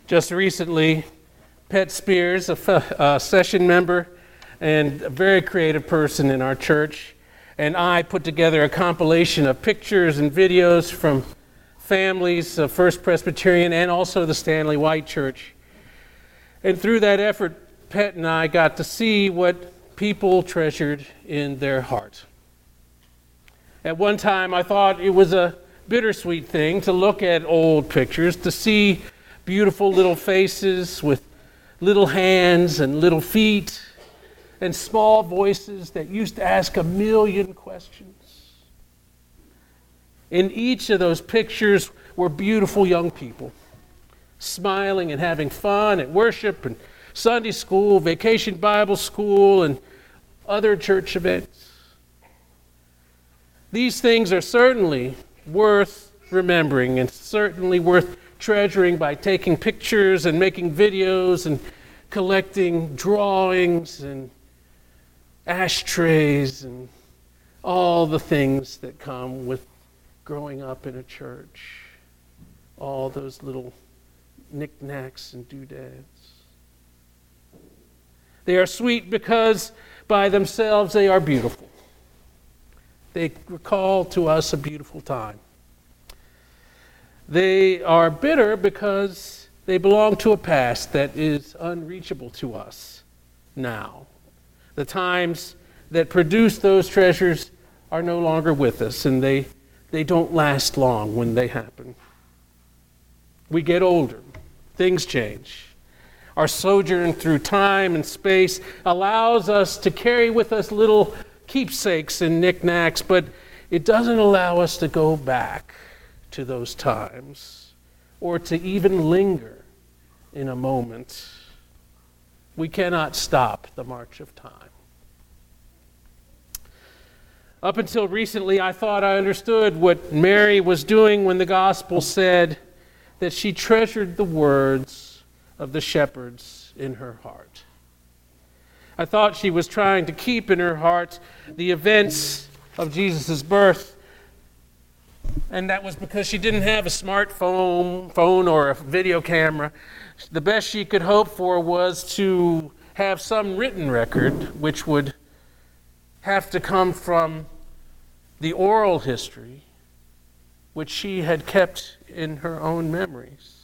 Just recently, Pet Spears, a session member and a very creative person in our church, and I put together a compilation of pictures and videos from families of First Presbyterian and also the Stanley White Church. And through that effort, Pet and I got to see what people treasured in their heart. At one time, I thought it was a bittersweet thing to look at old pictures, to see beautiful little faces with little hands and little feet and small voices that used to ask a million questions. In each of those pictures were beautiful young people, smiling and having fun at worship and Sunday school, vacation Bible school, and other church events. These things are certainly worth remembering and certainly worth treasuring by taking pictures and making videos and collecting drawings and ashtrays and all the things that come with growing up in a church. All those little knickknacks and doodads. They are sweet because by themselves they are beautiful. They recall to us a beautiful time. They are bitter because they belong to a past that is unreachable to us now. The times that produced those treasures are no longer with us, and they don't last long when they happen. We get older. Things change. Our sojourn through time and space allows us to carry with us little keepsakes and knickknacks, but it doesn't allow us to go back to those times or to even linger in a moment. We cannot stop the march of time. Up until recently, I thought I understood what Mary was doing when the gospel said that she treasured the words of the shepherds in her heart. I thought she was trying to keep in her heart the events of Jesus' birth, and that was because she didn't have a smartphone or a video camera. The best she could hope for was to have some written record, which would have to come from the oral history, which she had kept in her own memories.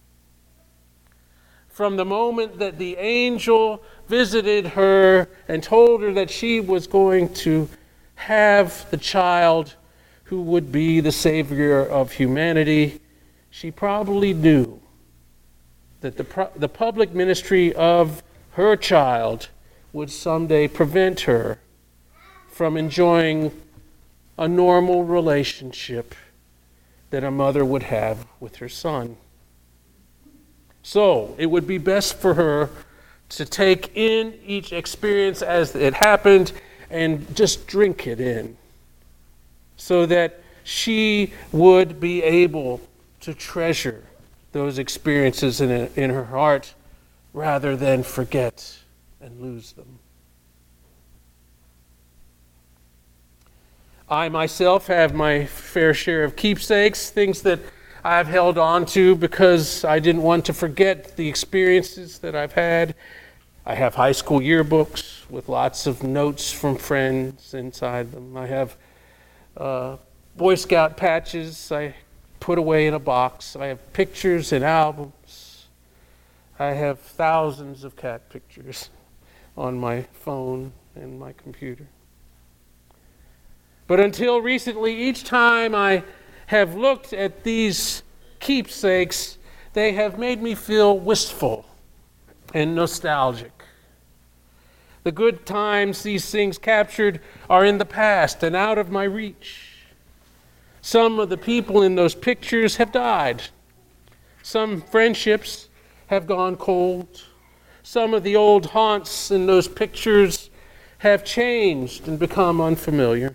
From the moment that the angel visited her and told her that she was going to have the child who would be the Savior of humanity, she probably knew that the public ministry of her child would someday prevent her from enjoying a normal relationship that a mother would have with her son. So it would be best for her to take in each experience as it happened and just drink it in, so that she would be able to treasure those experiences in her heart rather than forget and lose them. I myself have my fair share of keepsakes, things that I've held on to because I didn't want to forget the experiences that I've had. I have high school yearbooks with lots of notes from friends inside them. I have Boy Scout patches I put away in a box. I have pictures and albums. I have thousands of cat pictures on my phone and my computer. But until recently, each time I have looked at these keepsakes, they have made me feel wistful and nostalgic. The good times these things captured are in the past and out of my reach. Some of the people in those pictures have died. Some friendships have gone cold. Some of the old haunts in those pictures have changed and become unfamiliar.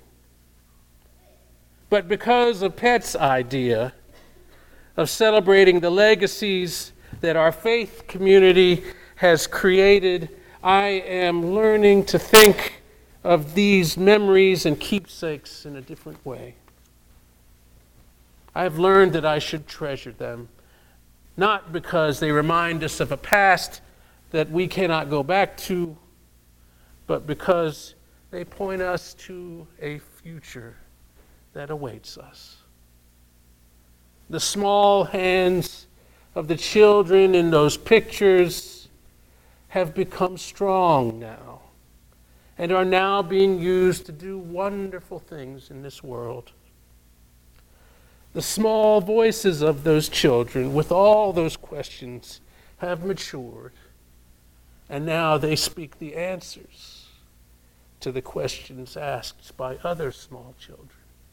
But because of Pet's idea of celebrating the legacies that our faith community has created, I am learning to think of these memories and keepsakes in a different way. I've learned that I should treasure them not because they remind us of a past that we cannot go back to, but because they point us to a future that awaits us. The small hands of the children in those pictures have become strong now and are now being used to do wonderful things in this world. The small voices of those children with all those questions have matured, and now they speak the answers to the questions asked by other small children.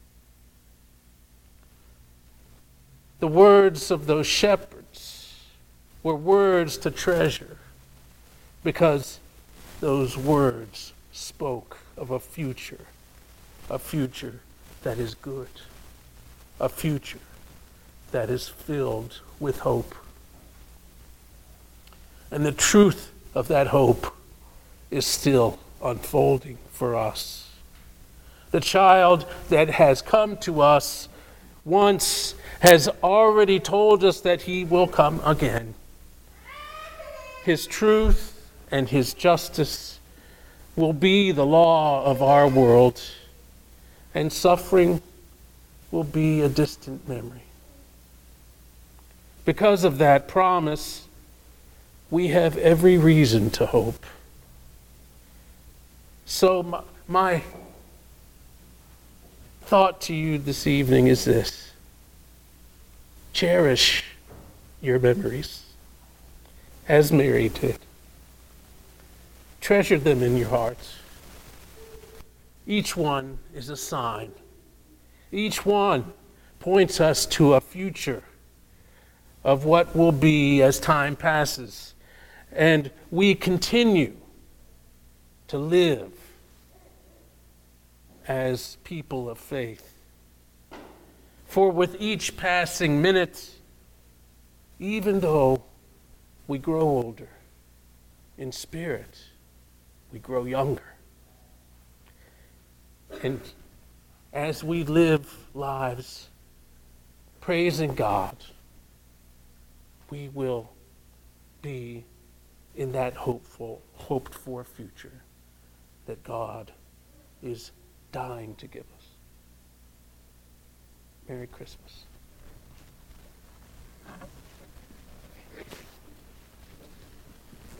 The words of those shepherds were words to treasure because those words spoke of a future that is good, a future that is filled with hope. And the truth of that hope is still unfolding for us. The child that has come to us once has already told us that he will come again. His truth and his justice will be the law of our world, and suffering will be a distant memory. Because of that promise, we have every reason to hope. So my thought to you this evening is this: cherish your memories, as Mary did. Treasure them in your hearts. Each one is a sign. Each one points us to a future of what will be as time passes and we continue to live as people of faith. For with each passing minute, even though we grow older, in spirit, we grow younger. And as we live lives praising God, we will be in that hoped for future that God is dying to give us. Merry Christmas.